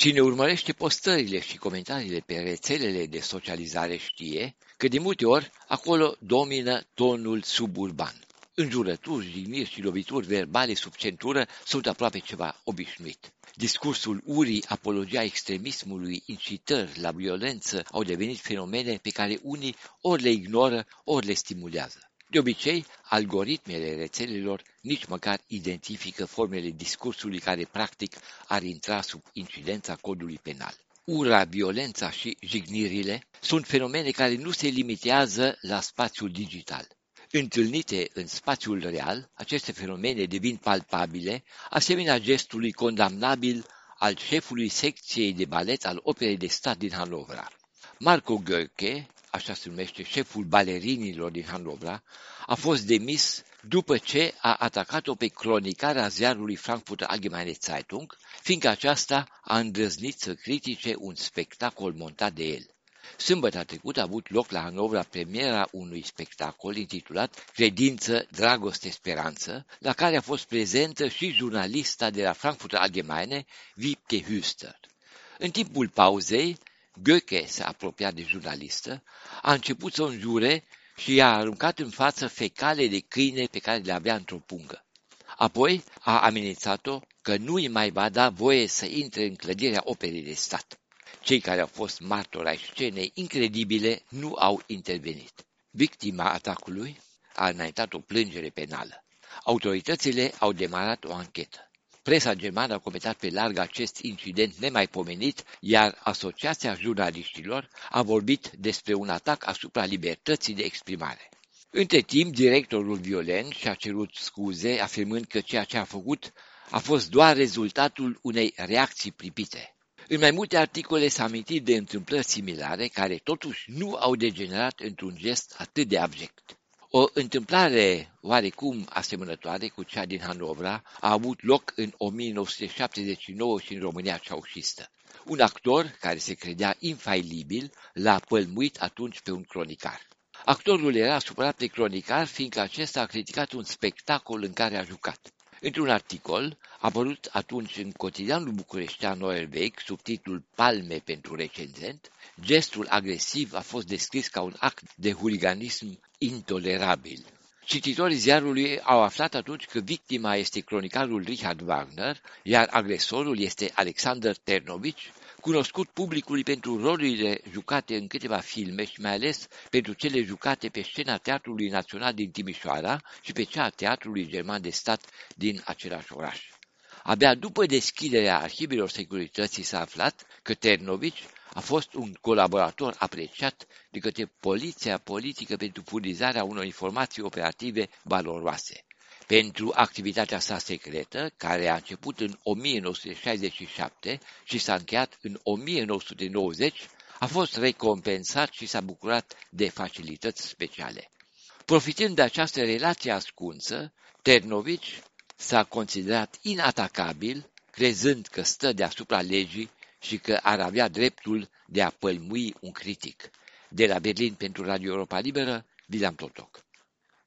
Cine urmărește postările și comentariile pe rețelele de socializare știe că de multe ori acolo domină tonul suburban. Înjurături, jigniri și lovituri verbale sub centură sunt aproape ceva obișnuit. Discursul urii, apologia extremismului, incitări la violență au devenit fenomene pe care unii ori le ignoră, ori le stimulează. De obicei, algoritmele rețelelor nici măcar identifică formele discursului care practic ar intra sub incidența codului penal. Ura, violența și jignirile sunt fenomene care nu se limitează la spațiul digital. Întâlnite în spațiul real, aceste fenomene devin palpabile, asemenea gestului condamnabil al șefului secției de balet al Operei de Stat din Hanovra. Marco Goeke, așa se numește șeful balerinilor din Hanovra, a fost demis după ce a atacat-o pe cronicarea ziarului Frankfurter Allgemeine Zeitung, fiindcă aceasta a îndrăznit să critice un spectacol montat de el. Sâmbătă trecută a avut loc la Hanovra premiera unui spectacol intitulat Credință, Dragoste, Speranță, la care a fost prezentă și jurnalista de la Frankfurter Allgemeine, Wiebke Hüster. În timpul pauzei, Goeke s-a apropiat de jurnalistă, a început să o înjure și i-a aruncat în față fecale de câine pe care le avea într-o pungă. Apoi a amenințat-o că nu îi mai va da voie să intre în clădirea Operei de Stat. Cei care au fost martori ai scenei incredibile nu au intervenit. Victima atacului a înaintat o plângere penală. Autoritățile au demarat o anchetă. Presa germană a comentat pe larg acest incident nemaipomenit, iar Asociația Jurnaliștilor a vorbit despre un atac asupra libertății de exprimare. Între timp, directorul violent și-a cerut scuze, afirmând că ceea ce a făcut a fost doar rezultatul unei reacții pripite. În mai multe articole s-a amintit de întâmplări similare care totuși nu au degenerat într-un gest atât de abject. O întâmplare oarecum asemănătoare cu cea din Hanovra a avut loc în 1979 și în România ceaușistă. Un actor care se credea infailibil l-a pălmuit atunci pe un cronicar. Actorul era supărat pe cronicar fiindcă acesta a criticat un spectacol în care a jucat. Într-un articol, apărut atunci în cotidianul bucureștean Neuer Weg, sub titlul Palme pentru recenzent, gestul agresiv a fost descris ca un act de huliganism intolerabil. Cititorii ziarului au aflat atunci că victima este cronicarul Richard Wagner, iar agresorul este Alexander Ternovici, cunoscut publicului pentru rolurile jucate în câteva filme și mai ales pentru cele jucate pe scena Teatrului Național din Timișoara și pe cea a Teatrului German de Stat din același oraș. Abia după deschiderea arhivelor securității s-a aflat că Ternovici a fost un colaborator apreciat de către poliția politică pentru furnizarea unor informații operative valoroase. Pentru activitatea sa secretă, care a început în 1967 și s-a încheiat în 1990, a fost recompensat și s-a bucurat de facilități speciale. Profitând de această relație ascunsă, Ternovici s-a considerat inatacabil, crezând că stă deasupra legii și că ar avea dreptul de a pălmui un critic. De la Berlin pentru Radio Europa Liberă, William Totoc.